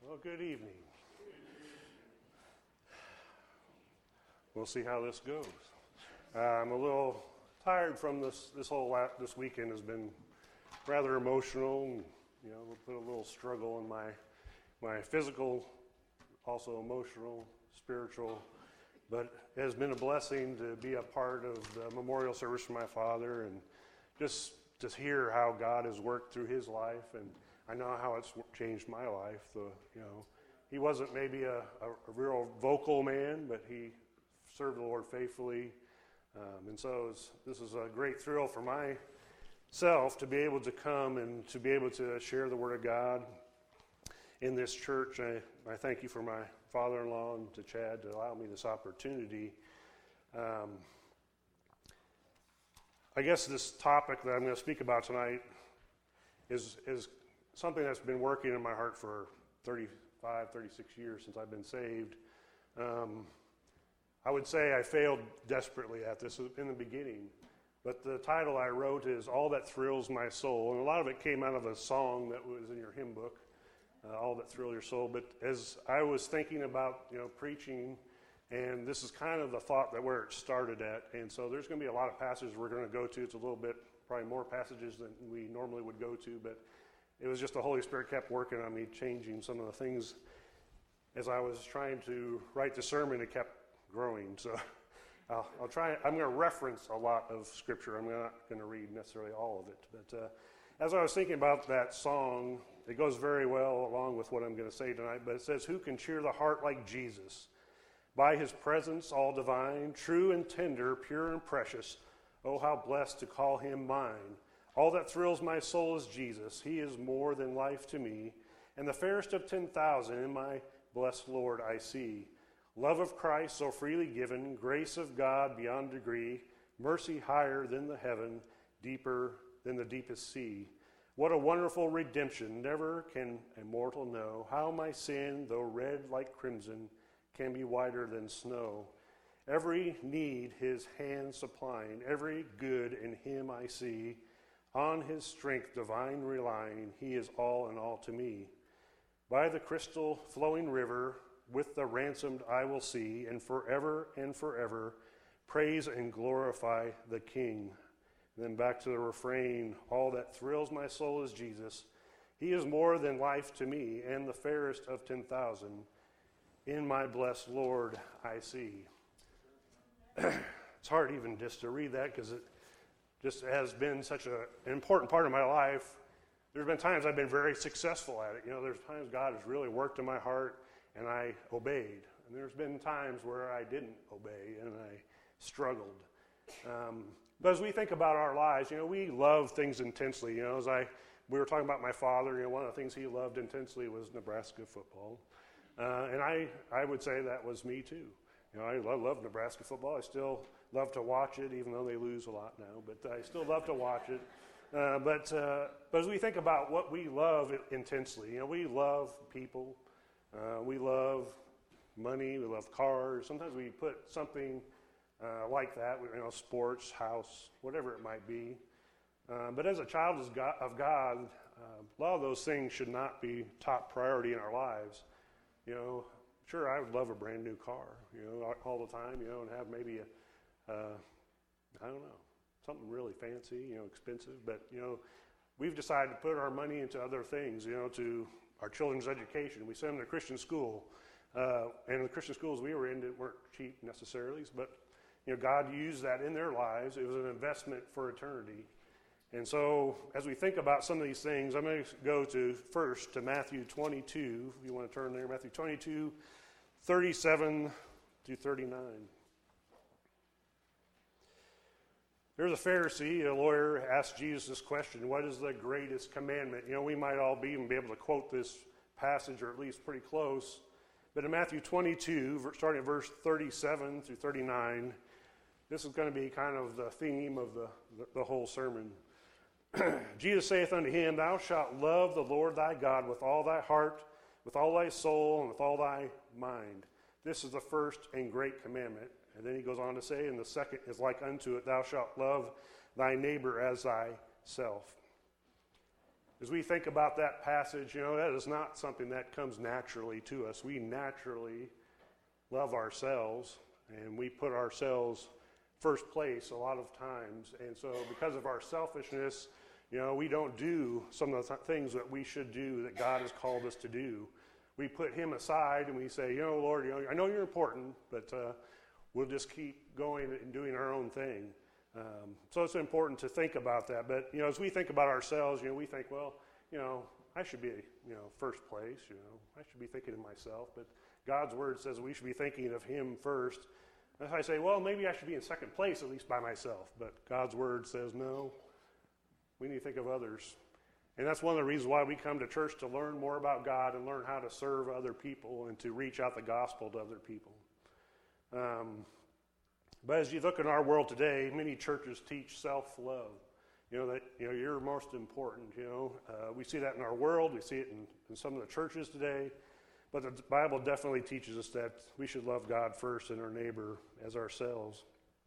Well, good evening. We'll see how this goes. I'm a little tired from this weekend has been rather emotional. And, put a little struggle in my physical, also emotional, spiritual. But it has been a blessing to be a part of the memorial service for my father and just hear how God has worked through his life, and I know how it's changed my life. He wasn't maybe a real vocal man, but he served the Lord faithfully. And so this is a great thrill for myself to be able to come and to be able to share the Word of God in this church. I thank you for my father-in-law and to Chad to allow me this opportunity. I guess this topic that I'm going to speak about tonight is something that's been working in my heart for 35, 36 years since I've been saved. I would say I failed desperately at this in the beginning, but the title I wrote is All That Thrills My Soul, and a lot of it came out of a song that was in your hymn book, All That Thrill Your Soul. But as I was thinking about preaching, and this is kind of the thought that where it started at, and so there's going to be a lot of passages we're going to go to. It's a little bit, probably more passages than we normally would go to, but it was just the Holy Spirit kept working on me, changing some of the things. As I was trying to write the sermon, it kept growing. So I'll try. I'm going to reference a lot of Scripture. I'm not going to read necessarily all of it. But as I was thinking about that song, it goes very well along with what I'm going to say tonight. But it says, "Who can cheer the heart like Jesus? By his presence all divine, true and tender, pure and precious. Oh, how blessed to call him mine. All that thrills my soul is Jesus. He is more than life to me. And the fairest of 10,000 in my blessed Lord I see. Love of Christ so freely given, grace of God beyond degree, mercy higher than the heaven, deeper than the deepest sea. What a wonderful redemption, never can a mortal know. How my sin, though red like crimson, can be whiter than snow. Every need his hand supplying, every good in him I see. On his strength divine relying, he is all in all to me. By the crystal flowing river, with the ransomed I will see, and forever praise and glorify the King." And then back to the refrain, "All that thrills my soul is Jesus. He is more than life to me, and the fairest of 10,000 in my blessed Lord I see." It's hard even just to read that because it just has been such an important part of my life. There's been times I've been very successful at it. There's times God has really worked in my heart and I obeyed. And there's been times where I didn't obey and I struggled. But as we think about our lives, we love things intensely. We were talking about my father, one of the things he loved intensely was Nebraska football. And I would say that was me too. I love Nebraska football. I still love to watch it, even though they lose a lot now. But I still love to watch it. But as we think about what we love intensely, we love people. We love money. We love cars. Sometimes we put something like that, sports, house, whatever it might be. But as a child of God, a lot of those things should not be top priority in our lives. Sure, I would love a brand new car, all the time, and have maybe I don't know, something really fancy, expensive. But, we've decided to put our money into other things, to our children's education. We send them to Christian school. And the Christian schools we were in weren't cheap necessarily, but, God used that in their lives. It was an investment for eternity. And so as we think about some of these things, I'm going to go first to Matthew 22, if you want to turn there, Matthew 22, 37 through 39. There's a Pharisee, a lawyer, asked Jesus this question, what is the greatest commandment? We might all even be able to quote this passage, or at least pretty close. But in Matthew 22, starting at verse 37 through 39, this is going to be kind of the theme of the whole sermon. Jesus saith unto him, Thou shalt love the Lord thy God with all thy heart, with all thy soul, and with all thy mind. This is the first and great commandment. And then he goes on to say, and the second is like unto it, Thou shalt love thy neighbor as thyself. as we think about that passage, that is not something that comes naturally to us. We naturally love ourselves, and we put ourselves first place a lot of times. And so because of our selfishness, we don't do some of the things that we should do that God has called us to do. We put him aside and we say, Lord, I know you're important, but we'll just keep going and doing our own thing. So it's important to think about that. But, as we think about ourselves, we think, well, I should be, first place. I should be thinking of myself. But God's word says we should be thinking of him first. And I say, well, maybe I should be in second place, at least by myself. But God's word says, no, we need to think of others. And that's one of the reasons why we come to church, to learn more about God and learn how to serve other people and to reach out the gospel to other people. But as you look in our world today, many churches teach self-love. That you're most important. We see that in our world. We see it in some of the churches today. But the Bible definitely teaches us that we should love God first and our neighbor as ourselves.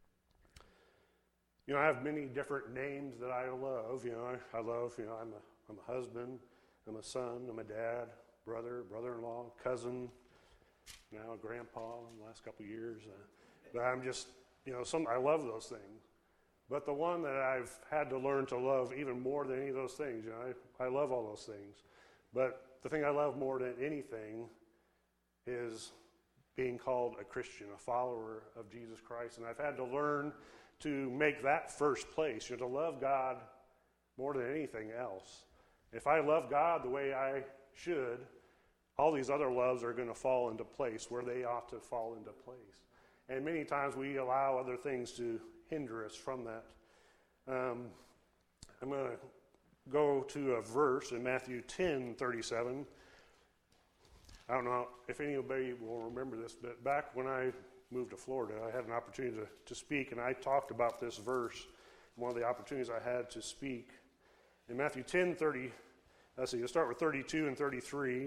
I have many different names that I love. I love. I'm a husband. I'm a son. I'm a dad, brother, brother-in-law, cousin. Now a grandpa in the last couple of years. But I'm just. I love those things. But the one that I've had to learn to love even more than any of those things, I love all those things. But the thing I love more than anything is being called a Christian, a follower of Jesus Christ. And I've had to learn to make that first place, to love God more than anything else. If I love God the way I should, all these other loves are going to fall into place where they ought to fall into place. And many times we allow other things to hinder us from that. I'm going to go to a verse in Matthew 10:37. I don't know if anybody will remember this, but back when I moved to Florida, I had an opportunity to speak, and I talked about this verse, one of the opportunities I had to speak. In Matthew 10:30, you'll start with 32 and 33.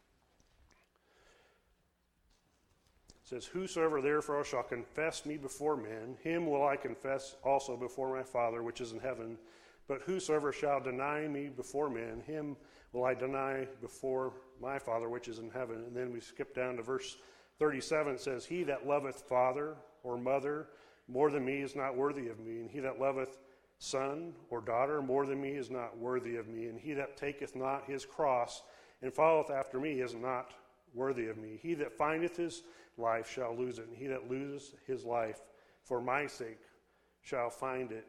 It says, whosoever therefore shall confess me before men, him will I confess also before my Father which is in heaven. But whosoever shall deny me before men, him will I deny before my Father which is in heaven. And then we skip down to verse 37. It says, he that loveth father or mother more than me is not worthy of me. And he that loveth son or daughter more than me is not worthy of me. And he that taketh not his cross and followeth after me is not worthy of me. He that findeth his life shall lose it, and he that loses his life for my sake shall find it.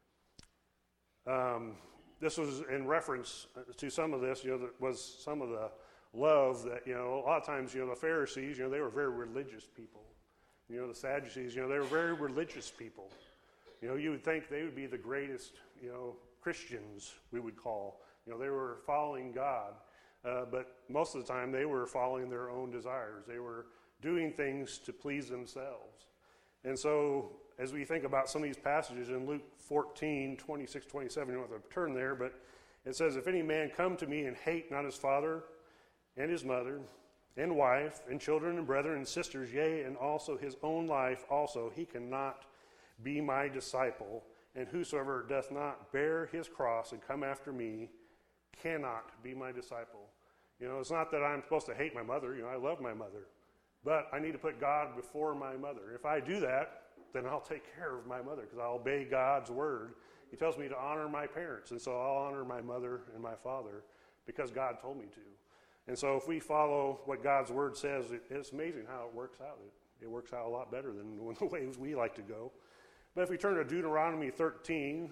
This was in reference to some of this, that was some of the love that, a lot of times, the Pharisees, they were very religious people. The Sadducees, they were very religious people. You would think they would be the greatest, Christians, we would call. They were following God. But most of the time they were following their own desires. They were doing things to please themselves. And so as we think about some of these passages in Luke 14, 26, 27, you don't have to turn there, but it says, if any man come to me and hate not his father and his mother and wife and children and brethren and sisters, yea, and also his own life also, he cannot be my disciple. And whosoever doth not bear his cross and come after me cannot be my disciple. It's not that I'm supposed to hate my mother. I love my mother. But I need to put God before my mother. If I do that, then I'll take care of my mother because I'll obey God's word. He tells me to honor my parents, and so I'll honor my mother and my father because God told me to. And so if we follow what God's word says, it's amazing how it works out. It works out a lot better than the ways we like to go. But if we turn to Deuteronomy 13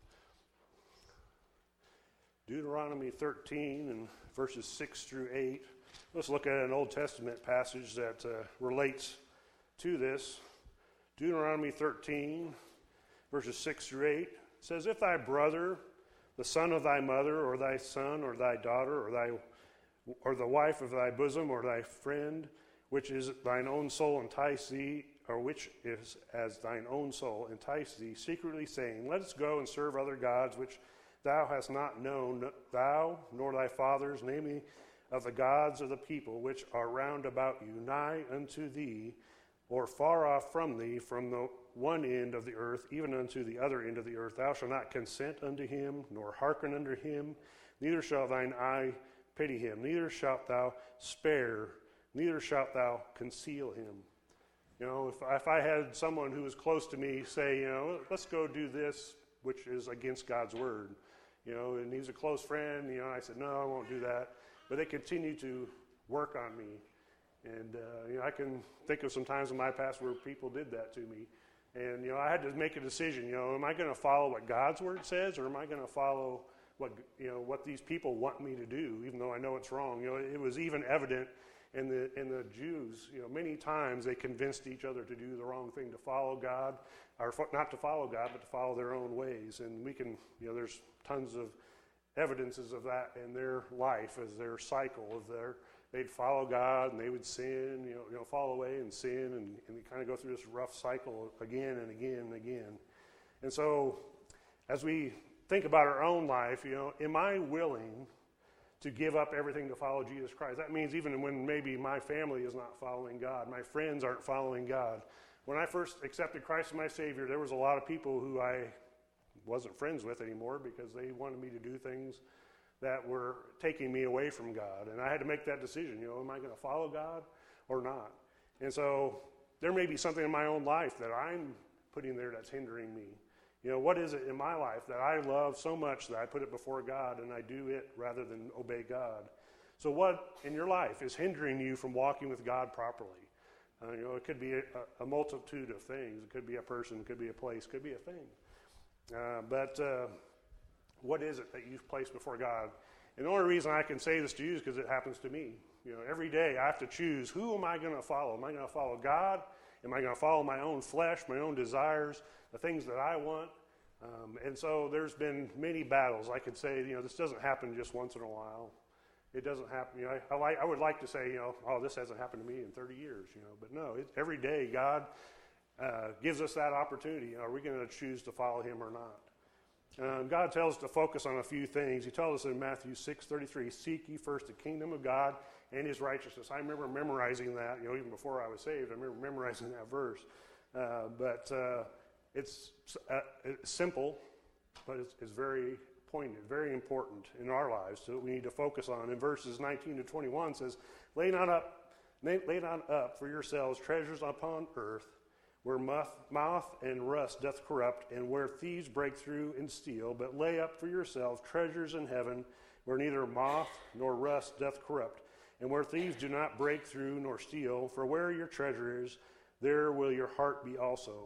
and verses 6 through 8, let's look at an Old Testament passage that relates to this. Deuteronomy 13, verses 6 through 8, says, if thy brother, the son of thy mother, or thy son, or thy daughter, or the wife of thy bosom, or thy friend, which is thine own soul entice thee, or which is as thine own soul entice thee, secretly saying, let us go and serve other gods, which thou hast not known, thou nor thy fathers, namely of the gods of the people which are round about you, nigh unto thee, or far off from thee, from the one end of the earth, even unto the other end of the earth. Thou shalt not consent unto him, nor hearken unto him, neither shall thine eye pity him, neither shalt thou spare, neither shalt thou conceal him. You know, if I had someone who was close to me say, you know, let's go do this, which is against God's word, you know, and he's a close friend, you know, I said, no, I won't do that. But they continue to work on me. And, you know, I can think of some times in my past where people did that to me. And, you know, I had to make a decision, you know, am I going to follow what God's word says, or am I going to follow what these people want me to do, even though I know it's wrong? You know, it was even evident in the Jews, you know, many times they convinced each other to do the wrong thing, to follow God, or not to follow God, but to follow their own ways. And we can, you know, there's tons of evidences of that in their life as their cycle of they'd follow God and they would sin, you know, fall away and sin, and they kind of go through this rough cycle again and again and again. And so as we think about our own life, you know, am I willing to give up everything to follow Jesus Christ? That means even when maybe my family is not following God, my friends aren't following God. When I first accepted Christ as my Savior, there was a lot of people who I wasn't friends with anymore because they wanted me to do things that were taking me away from God. And I had to make that decision, you know, am I going to follow God or not? And so there may be something in my own life that I'm putting there that's hindering me. You know, what is it in my life that I love so much that I put it before God and I do it rather than obey God? So what in your life is hindering you from walking with God properly? You know, it could be a multitude of things. It could be a person, it could be a place, it could be a thing. But what is it that you've placed before God? And the only reason I can say this to you is because it happens to me. You know, every day I have to choose, who am I going to follow? Am I going to follow God? Am I going to follow my own flesh, my own desires, the things that I want? And so there's been many battles. I could say, you know, this doesn't happen just once in a while. It doesn't happen. You know, I would like to say, you know, oh, this hasn't happened to me in 30 years. You know, but no, every day God gives us that opportunity. You know, are we going to choose to follow Him or not? God tells us to focus on a few things. He tells us in Matthew 6:33, "Seek ye first the kingdom of God and His righteousness." I remember memorizing that. You know, even before I was saved, I remember memorizing that verse. But it's simple, but it's very poignant, very important in our lives, so that we need to focus on. In verses 19 to 21 says, lay not up for yourselves treasures upon earth, where moth and rust doth corrupt, and where thieves break through and steal, but lay up for yourselves treasures in heaven, where neither moth nor rust doth corrupt, and where thieves do not break through nor steal. For where your treasure is, there will your heart be also.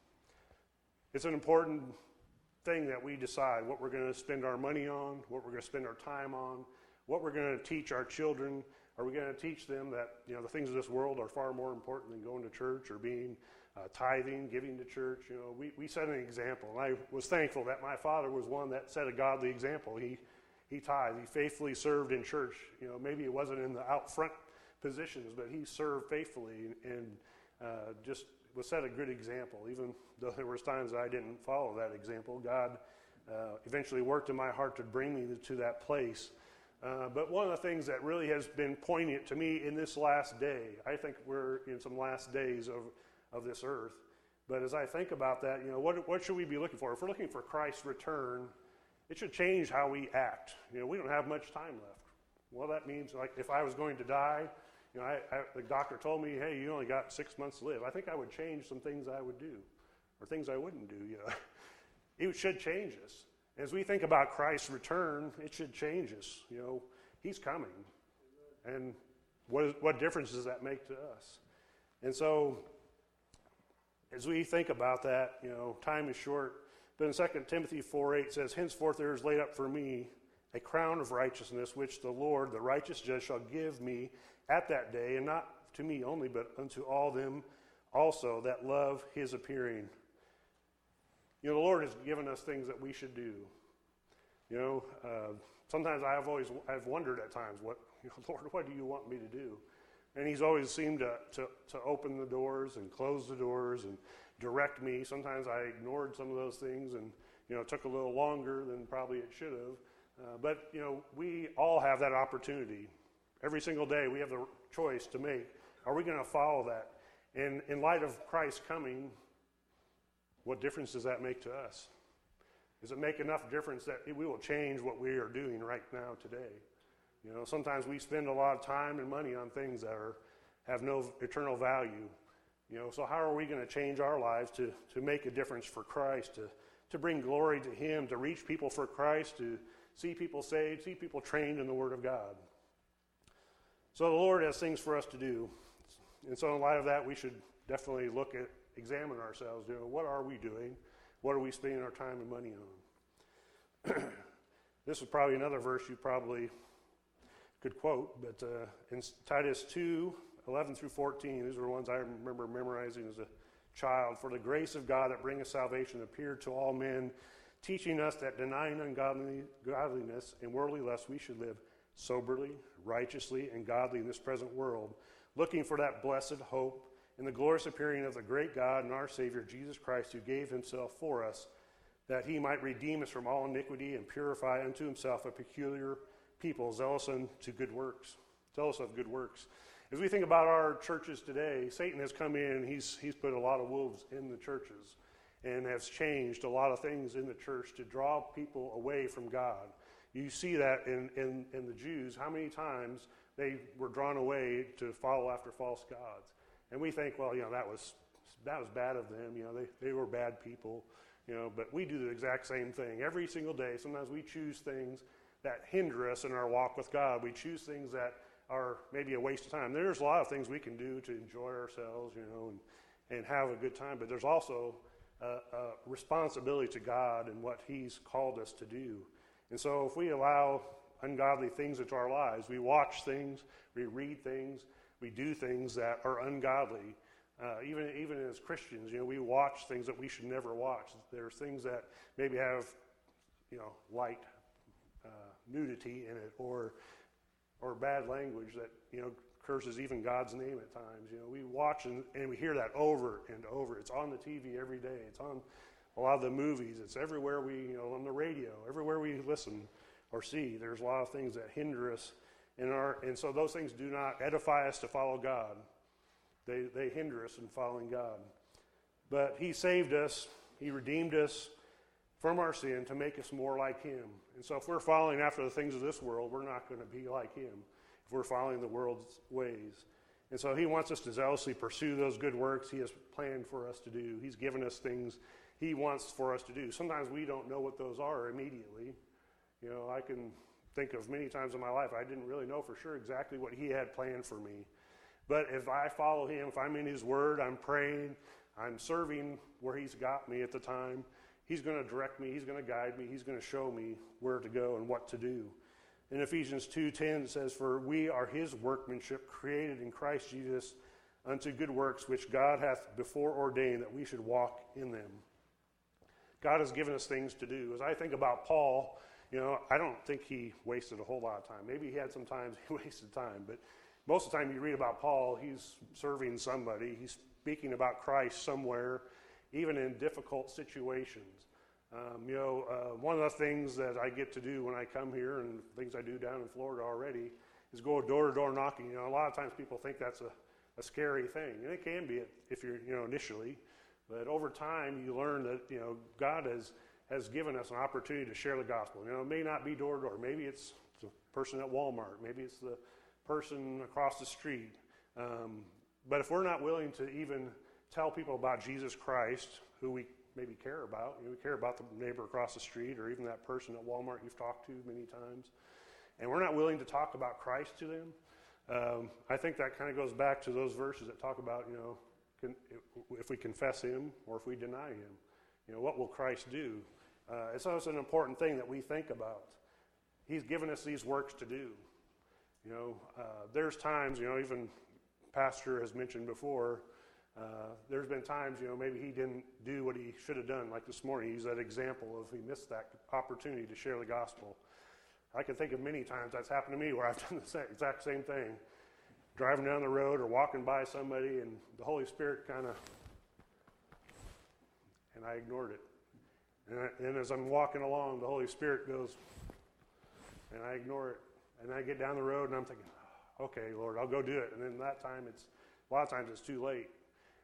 It's an important thing that we decide what we're going to spend our money on, what we're going to spend our time on, what we're going to teach our children. Are we going to teach them that, you know, the things of this world are far more important than going to church or being tithing, giving to church? You know, we set an example. And I was thankful that my father was one that set a godly example. He tithed. He faithfully served in church. You know, maybe it wasn't in the out front positions, but he served faithfully and just was set a good example. Even though there was times that I didn't follow that example, God eventually worked in my heart to bring me to that place. But one of the things that really has been poignant to me in this last day, I think we're in some last days of this earth. But as I think about that, you know, what should we be looking for? If we're looking for Christ's return, it should change how we act. You know, we don't have much time left. Well, that means, like, if I was going to die, you know, the doctor told me, hey, you only got 6 months to live. I think I would change some things I would do, or things I wouldn't do, you know. It should change us. As we think about Christ's return, it should change us. You know, He's coming. And what difference does that make to us? And so, as we think about that, you know, time is short. But in 2 Timothy 4:8 says, "Henceforth there is laid up for me a crown of righteousness, which the Lord, the righteous judge, shall give me at that day, and not to me only, but unto all them also that love His appearing." You know, the Lord has given us things that we should do. You know, sometimes I've wondered at times, Lord, what do you want me to do? And He's always seemed to open the doors and close the doors and direct me. Sometimes I ignored some of those things, and, you know, it took a little longer than probably it should have. But, you know, we all have that opportunity. Every single day we have the choice to make. Are we going to follow that? And in light of Christ coming, what difference does that make to us? Does it make enough difference that we will change what we are doing right now today? You know, sometimes we spend a lot of time and money on things that have no eternal value. You know, so how are we going to change our lives to make a difference for Christ, to bring glory to Him, to reach people for Christ, to see people saved, see people trained in the Word of God? So the Lord has things for us to do. And so in light of that, we should definitely examine ourselves. You know, what are we doing? What are we spending our time and money on? This is probably another verse you probably could quote, but in Titus 2:11 through 14, these are the ones I remember memorizing as a child. For the grace of God that bringeth salvation appeared to all men, teaching us that denying ungodliness and worldly lust, we should live soberly, righteously, and godly in this present world, looking for that blessed hope and the glorious appearing of the great God and our Savior, Jesus Christ, who gave himself for us, that he might redeem us from all iniquity and purify unto himself a peculiar people, zealous of good works. As we think about our churches today, Satan has come in and he's put a lot of wolves in the churches and has changed a lot of things in the church to draw people away from God. You see that in the Jews, how many times they were drawn away to follow after false gods. And we think, well, you know, that was bad of them. You know, they were bad people. You know, but we do the exact same thing every single day. Sometimes we choose things that hinder us in our walk with God. We choose things that are maybe a waste of time. There's a lot of things we can do to enjoy ourselves, you know, and have a good time. But there's also a responsibility to God and what He's called us to do. And so if we allow ungodly things into our lives, we watch things, we read things, we do things that are ungodly. Even as Christians, you know, we watch things that we should never watch. There's things that maybe have, you know, light nudity in it, or bad language that, you know, curses even God's name at times. You know, we watch and we hear that over and over. It's on the TV every day. It's on a lot of the movies. It's everywhere on the radio, everywhere we listen or see. There's a lot of things that hinder us and so those things do not edify us to follow God. They hinder us in following God. But He saved us. He redeemed us from our sin to make us more like Him. And so if we're following after the things of this world, we're not going to be like Him if we're following the world's ways. And so He wants us to zealously pursue those good works He has planned for us to do. He's given us things He wants for us to do. Sometimes we don't know what those are immediately. You know, I can think of many times in my life I didn't really know for sure exactly what He had planned for me. But if I follow Him, if I'm in His Word, I'm praying, I'm serving where He's got me at the time, He's going to direct me, He's going to guide me, He's going to show me where to go and what to do. In Ephesians 2:10 it says, "For we are His workmanship, created in Christ Jesus unto good works, which God hath before ordained that we should walk in them." God has given us things to do. As I think about Paul, you know, I don't think he wasted a whole lot of time. Maybe he had some times he wasted time, but most of the time you read about Paul, he's serving somebody. He's speaking about Christ somewhere, even in difficult situations. One of the things that I get to do when I come here, and things I do down in Florida already, is go door-to-door knocking. You know, a lot of times people think that's a scary thing, and it can be if you're, you know, initially. But over time, you learn that, you know, God has given us an opportunity to share the gospel. You know, it may not be door-to-door. Maybe it's the person at Walmart. Maybe it's the person across the street. But if we're not willing to even tell people about Jesus Christ, who we maybe care about, you know, we care about the neighbor across the street or even that person at Walmart you've talked to many times, and we're not willing to talk about Christ to them, I think that kind of goes back to those verses that talk about, you know, if we confess Him or if we deny Him, you know, what will Christ do? And so it's an important thing that we think about. He's given us these works to do. You know, there's times, you know, even Pastor has mentioned before, there's been times, you know, maybe he didn't do what he should have done, like this morning. He used that example of he missed that opportunity to share the gospel. I can think of many times that's happened to me where I've done the exact same thing. Driving down the road or walking by somebody, and the Holy Spirit and I ignored it. And as I'm walking along, the Holy Spirit goes, and I ignore it. And I get down the road, and I'm thinking, okay, Lord, I'll go do it. And then a lot of times it's too late.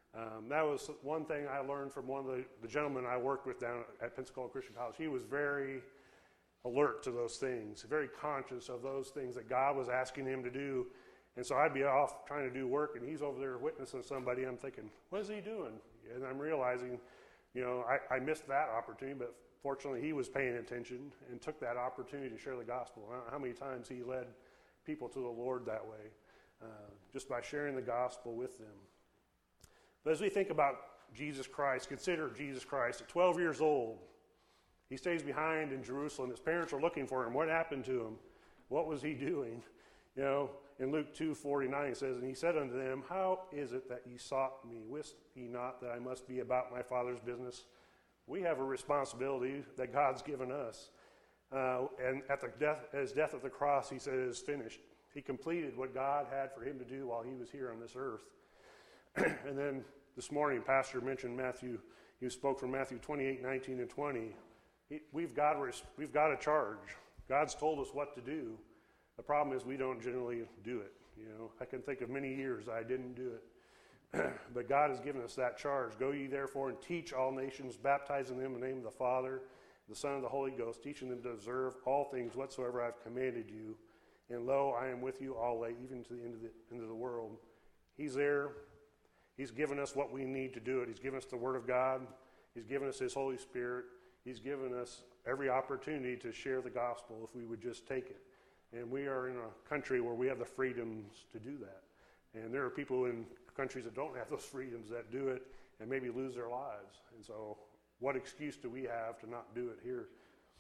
That was one thing I learned from one of the gentlemen I worked with down at Pensacola Christian College. He was very alert to those things, very conscious of those things that God was asking him to do. And so I'd be off trying to do work, and he's over there witnessing somebody. I'm thinking, what is he doing? And I'm realizing, I missed that opportunity, but fortunately he was paying attention and took that opportunity to share the gospel. I don't know how many times he led people to the Lord that way, just by sharing the gospel with them. But as we think about Jesus Christ, consider Jesus Christ. At 12 years old, he stays behind in Jerusalem. His parents are looking for him. What happened to him? What was he doing? In Luke 2:49 it says, and he said unto them, how is it that ye sought me? Wist ye not that I must be about my Father's business? We have a responsibility that God's given us. And at his death at the cross, he said, it is finished. He completed what God had for him to do while he was here on this earth. And then this morning, Pastor mentioned Matthew. He spoke from Matthew 28:19 and 20. We've got a charge. God's told us what to do. The problem is we don't generally do it. I can think of many years I didn't do it. But God has given us that charge. Go ye therefore and teach all nations, baptizing them in the name of the Father, the Son, and the Holy Ghost, teaching them to observe all things whatsoever I've commanded you. And lo, I am with you always, even to the end of the world. He's there. He's given us what we need to do it. He's given us the Word of God. He's given us His Holy Spirit. He's given us every opportunity to share the gospel if we would just take it. And we are in a country where we have the freedoms to do that. And there are people in countries that don't have those freedoms that do it and maybe lose their lives. And so what excuse do we have to not do it here?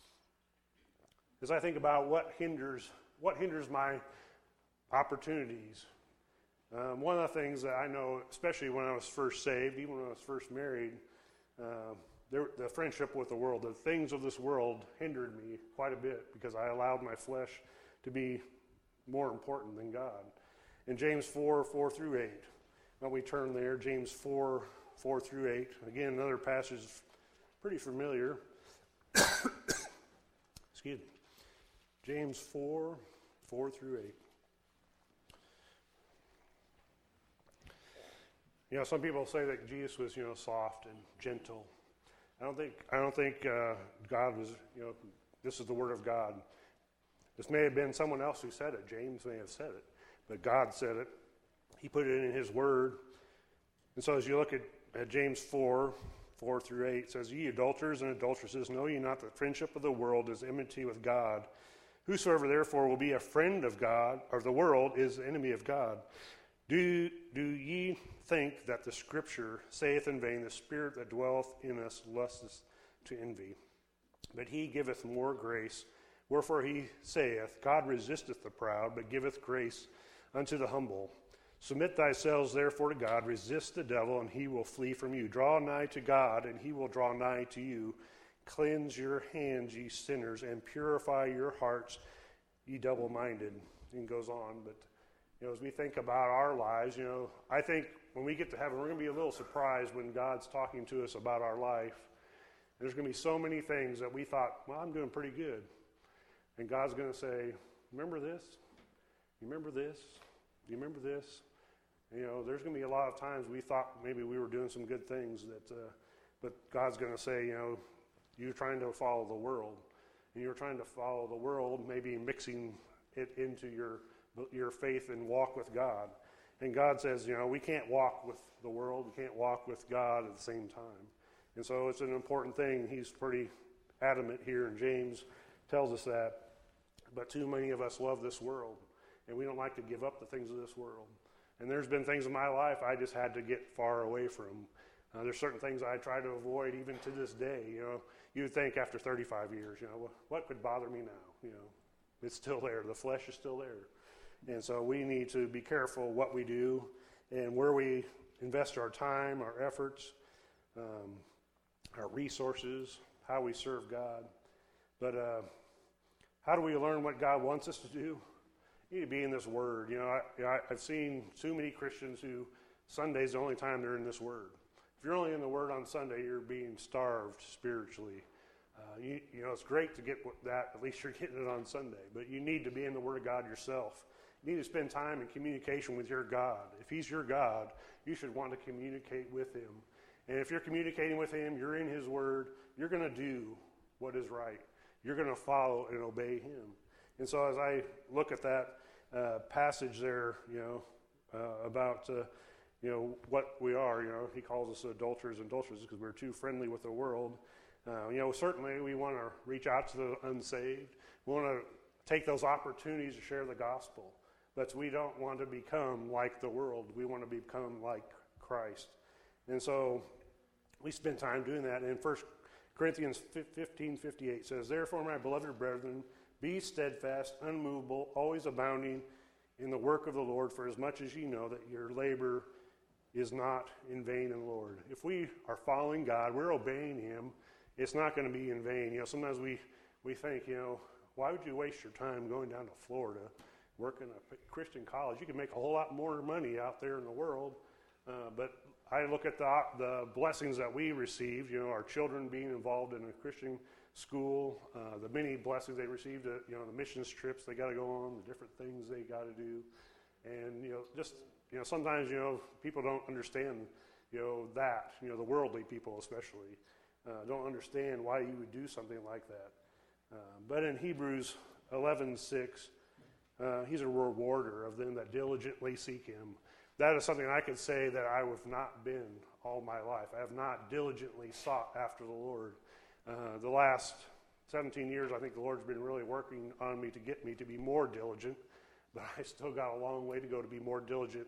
As I think about what hinders my opportunities, one of the things that I know, especially when I was first saved, even when I was first married, the friendship with the world, the things of this world hindered me quite a bit because I allowed my flesh to be more important than God. In James 4 through 8, when we turn there, James 4 through 8, again, another passage pretty familiar. Excuse me. James 4 through 8. Some people say that Jesus was, soft and gentle. I don't think God was, this is the Word of God. This may have been someone else who said it. James may have said it, but God said it. He put it in His Word. And so as you look at James 4 through 8, it says, ye adulterers and adulteresses, know ye not that friendship of the world is enmity with God? Whosoever therefore will be a friend of God, or the world, is the enemy of God. Do ye think that the Scripture saith in vain, the Spirit that dwelleth in us lusteth to envy? But He giveth more grace. Wherefore He saith, God resisteth the proud, but giveth grace unto the humble. Submit thyselves therefore to God, resist the devil, and he will flee from you. Draw nigh to God, and He will draw nigh to you. Cleanse your hands, ye sinners, and purify your hearts, ye double-minded. And it goes on, but as we think about our lives, I think when we get to heaven, we're going to be a little surprised when God's talking to us about our life. There's going to be so many things that we thought, well, I'm doing pretty good. And God's going to say, remember this? You remember this? Do you remember this? There's going to be a lot of times we thought maybe we were doing some good things, but God's going to say, you're trying to follow the world. And you're trying to follow the world, maybe mixing it into your faith and walk with God. And God says, we can't walk with the world. We can't walk with God at the same time. And so it's an important thing. He's pretty adamant here, and James tells us that. But too many of us love this world, and we don't like to give up the things of this world. And there's been things in my life I just had to get far away from. There's certain things I try to avoid even to this day. You would think after 35 years, what could bother me now? It's still there. The flesh is still there. And so we need to be careful what we do and where we invest our time, our efforts, our resources, how we serve God. But how do we learn what God wants us to do? You need to be in this Word. I've seen too many Christians who Sunday's the only time they're in this Word. If you're only in the Word on Sunday, you're being starved spiritually. It's great to get that. At least you're getting it on Sunday. But you need to be in the Word of God yourself You need to spend time in communication with your God. If he's your God, you should want to communicate with him. And if you're communicating with him, you're in his word, you're going to do what is right. You're going to follow and obey him. And so as I look at that passage there, about what we are, he calls us adulterers and adulteresses because we're too friendly with the world. Certainly we want to reach out to the unsaved. We want to take those opportunities to share the gospel. But we don't want to become like the world. We want to become like Christ. And so we spend time doing that. And 1 Corinthians 15:58 says, "Therefore, my beloved brethren, be steadfast, unmovable, always abounding in the work of the Lord, for as much as ye know that your labor is not in vain in the Lord." If we are following God, we're obeying him, it's not going to be in vain. Sometimes we think, why would you waste your time going down to Florida, working at a Christian college? You can make a whole lot more money out there in the world. But I look at the blessings that we received, our children being involved in a Christian school, the many blessings they received, the missions trips they got to go on, the different things they got to do. And, sometimes, people don't understand, that, the worldly people especially, don't understand why you would do something like that. But in Hebrews 11:6, he's a rewarder of them that diligently seek him. That is something I could say that I have not been all my life. I have not diligently sought after the Lord. The last 17 years, I think the Lord's been really working on me to get me to be more diligent, but I still got a long way to go to be more diligent.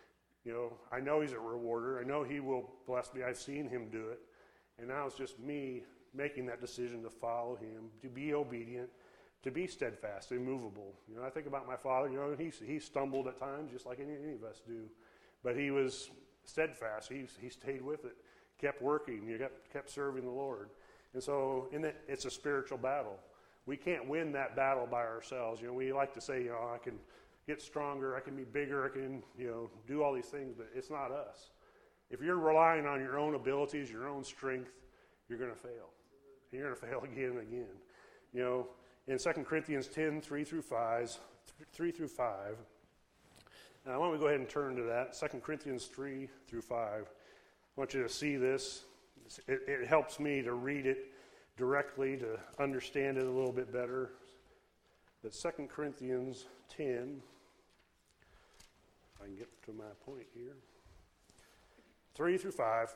I know he's a rewarder. I know he will bless me. I've seen him do it. And now it's just me making that decision to follow him, to be obedient, to be steadfast, immovable. I think about my father. He stumbled at times, just like any of us do, but he was steadfast. He stayed with it, kept working. Kept serving the Lord. And so, it's a spiritual battle. We can't win that battle by ourselves. We like to say, I can get stronger, I can be bigger, I can, do all these things, but it's not us. If you're relying on your own abilities, your own strength, you're going to fail. And you're going to fail again and again. In 2 Corinthians 10, 3 through 5, why don't we go ahead and turn to that, 2 Corinthians 3 through 5. I want you to see this. It helps me to read it directly, to understand it a little bit better. But 2 Corinthians 10, if I can get to my point here, 3 through 5,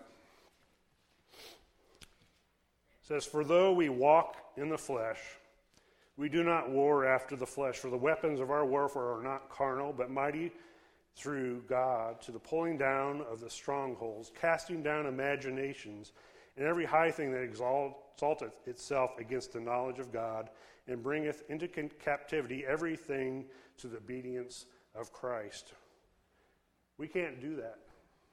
says, "For though we walk in the flesh, we do not war after the flesh, for the weapons of our warfare are not carnal, but mighty through God to the pulling down of the strongholds, casting down imaginations, and every high thing that exalteth itself against the knowledge of God, and bringeth into captivity everything to the obedience of Christ." We can't do that.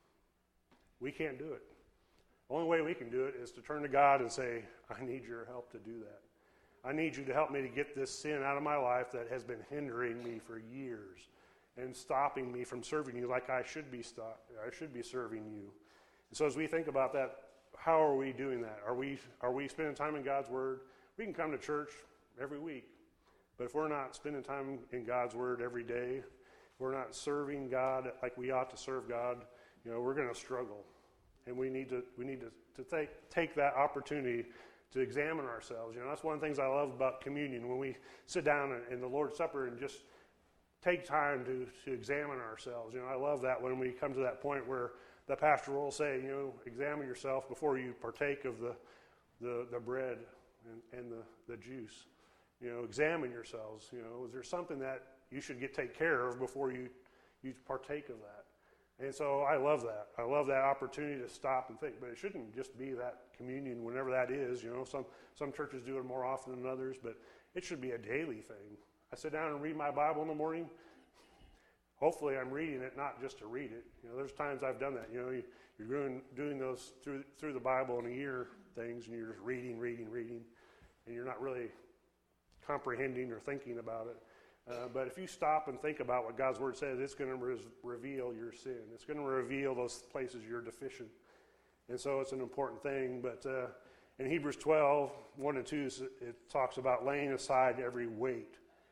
We can't do it. The only way we can do it is to turn to God and say, I need your help to do that. I need you to help me to get this sin out of my life that has been hindering me for years and stopping me from serving you like I should be serving you. And so as we think about that, how are we doing that? Are we spending time in God's Word? We can come to church every week, but if we're not spending time in God's Word every day, if we're not serving God like we ought to serve God, we're going to struggle. And we need to take that opportunity to examine ourselves. That's one of the things I love about communion, when we sit down in the Lord's Supper and just take time to examine ourselves. I love that when we come to that point where the pastor will say, examine yourself before you partake of the bread and the juice. Examine yourselves. Is there something that you should take care of before you partake of that? And so I love that. I love that opportunity to stop and think. But it shouldn't just be that communion whenever that is. Some churches do it more often than others, but it should be a daily thing. I sit down and read my Bible in the morning. Hopefully I'm reading it not just to read it. There's times I've done that. You're doing those through the Bible in a year things, and you're just reading, and you're not really comprehending or thinking about it. But if you stop and think about what God's Word says, it's going to reveal your sin. It's going to reveal those places you're deficient. And so it's an important thing. But in Hebrews 12, 1 and 2, it talks about laying aside every weight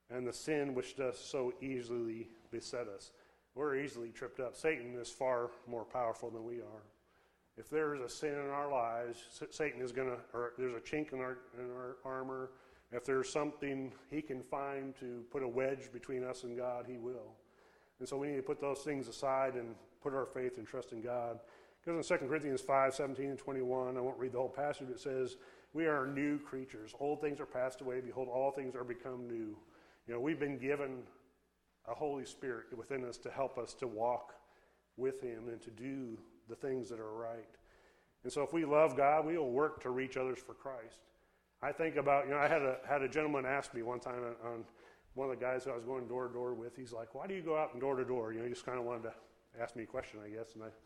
and the sin which does so easily beset us. We're easily tripped up. Satan is far more powerful than we are. If there's a sin in our lives, Satan is going to, or there's a chink in our armor, if there's something he can find to put a wedge between us and God, he will. And so we need to put those things aside and put our faith and trust in God. Because in 2 Corinthians 5, 17 and 21, I won't read the whole passage, but it says, we are new creatures. Old things are passed away. Behold, all things are become new. You know, we've been given a Holy Spirit within us to help us to walk with him and to do the things that are right. And so if we love God, we will work to reach others for Christ. I think about, you know, I had a gentleman ask me one time on one of the guys who I was going door to door with, he's like, why do you go out and door to door? You know, he just kind of wanted to ask me a question, I guess. And I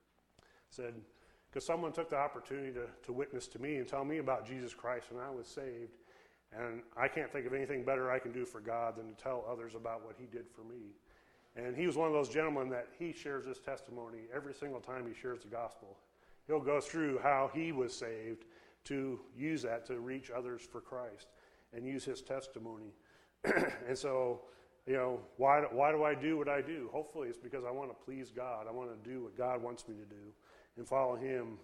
said, because someone took the opportunity to witness to me and tell me about Jesus Christ when I was saved. And I can't think of anything better I can do for God than to tell others about what he did for me. And he was one of those gentlemen that he shares his testimony every single time he shares the gospel. He'll go through how he was saved to use that to reach others for Christ and use his testimony. And so, you know, why do I do what I do? Hopefully it's because I want to please God. I want to do what God wants me to do and follow him.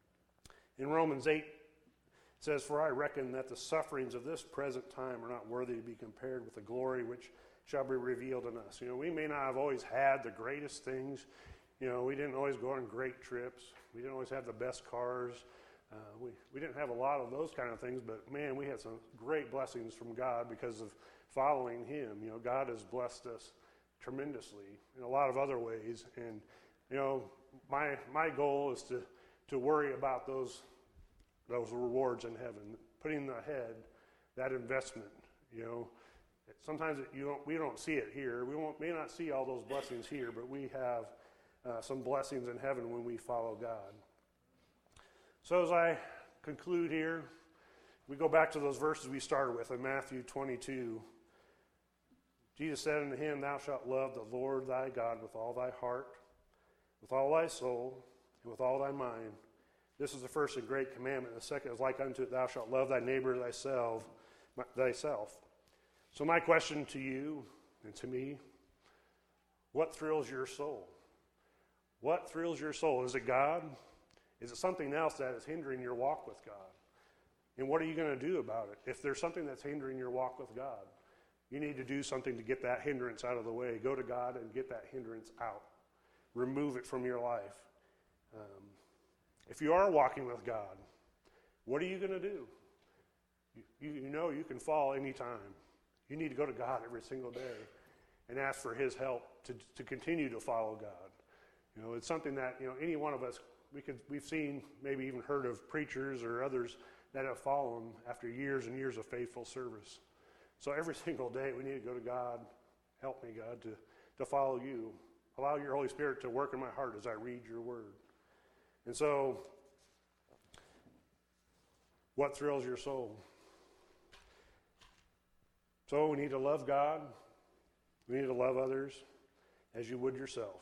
In Romans 8, it says, for I reckon that the sufferings of this present time are not worthy to be compared with the glory which shall be revealed in us. You know, we may not have always had the greatest things. You know, we didn't always go on great trips. We didn't always have the best cars. We didn't have a lot of those kind of things, but man, we had some great blessings from God because of following him. You know, God has blessed us tremendously in a lot of other ways. And, you know, my goal is to worry about those rewards in heaven, putting ahead that investment. You know, sometimes we don't see it here. We may not see all those blessings here, but we have some blessings in heaven when we follow God. So as I conclude here, we go back to those verses we started with in Matthew 22. Jesus said unto him, thou shalt love the Lord thy God with all thy heart, with all thy soul, and with all thy mind. This is the first and great commandment. The second is like unto it, thou shalt love thy neighbor thyself. So my question to you and to me, what thrills your soul? What thrills your soul? Is it God? Is it something else that is hindering your walk with God? And what are you going to do about it? If there's something that's hindering your walk with God, you need to do something to get that hindrance out of the way. Go to God and get that hindrance out. Remove it from your life. If you are walking with God, what are you going to do? You know you can fall anytime. You need to go to God every single day and ask for his help to continue to follow God. You know, it's something that, you know, any one of us, we've seen, maybe even heard of preachers or others that have fallen after years and years of faithful service. So every single day we need to go to God. Help me, God, to follow you. Allow your Holy Spirit to work in my heart as I read your word. And so, what thrills your soul? So we need to love God. We need to love others as you would yourself.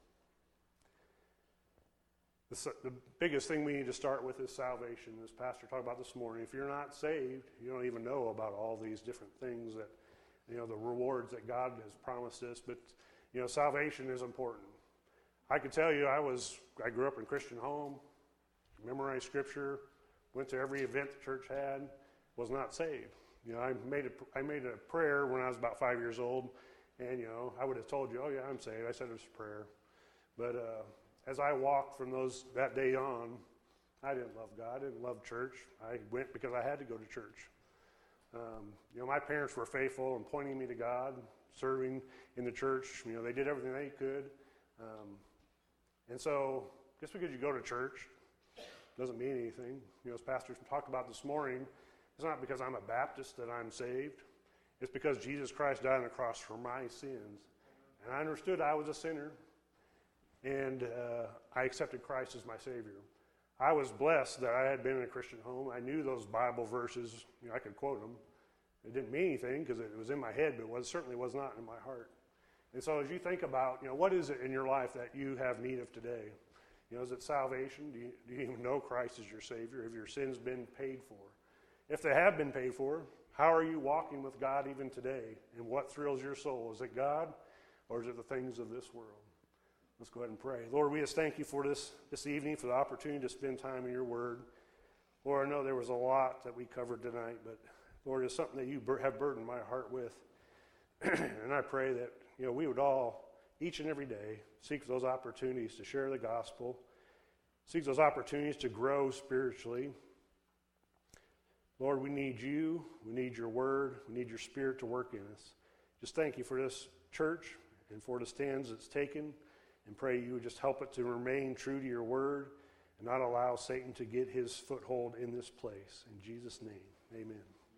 The biggest thing we need to start with is salvation, as Pastor talked about this morning. If you're not saved, you don't even know about all these different things that, you know, the rewards that God has promised us. But, you know, salvation is important. I can tell you, I grew up in a Christian home, memorized Scripture, went to every event the church had, was not saved. You know, I made a prayer when I was about 5 years old, and, you know, I would have told you, oh, yeah, I'm saved. I said it was a prayer. But as I walked from that day on, I didn't love God. I didn't love church. I went because I had to go to church. You know, my parents were faithful in pointing me to God, serving in the church. You know, they did everything they could. And so just because you go to church doesn't mean anything. You know, as Pastor talked about this morning, it's not because I'm a Baptist that I'm saved. It's because Jesus Christ died on the cross for my sins. And I understood I was a sinner. And I accepted Christ as my Savior. I was blessed that I had been in a Christian home. I knew those Bible verses. You know, I could quote them. It didn't mean anything because it was in my head, but it certainly was not in my heart. And so as you think about, you know, what is it in your life that you have need of today? You know, is it salvation? Do you even know Christ is your Savior? Have your sins been paid for? If they have been paid for, How are you walking with God even today? And what thrills your soul? Is it God or is it the things of this world? Let's go ahead and pray. Lord, we just thank you for this evening, for the opportunity to spend time in your word. Lord, I know there was a lot that we covered tonight, but Lord, it's something that you have burdened my heart with. And I pray that we would all, each and every day, seek those opportunities to share the gospel, seek those opportunities to grow spiritually. Lord, we need you, we need your word, we need your spirit to work in us. Just thank you for this church and for the stands it's taken, and pray you would just help it to remain true to your word and not allow Satan to get his foothold in this place. In Jesus' name, amen.